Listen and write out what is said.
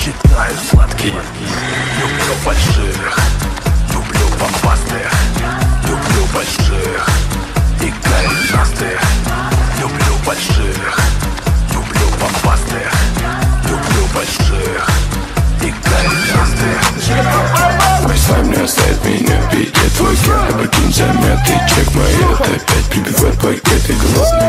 Предпочитаю сладкие. Люблю больших, люблю бомбастых, люблю больших и коренастых. Люблю больших, люблю бомбастых, люблю больших и коренастых. Wi-Fi не оставит меня в беде. Твой ген, прикинь, заметный чек. Мои это опять прибивает пакеты. Голодный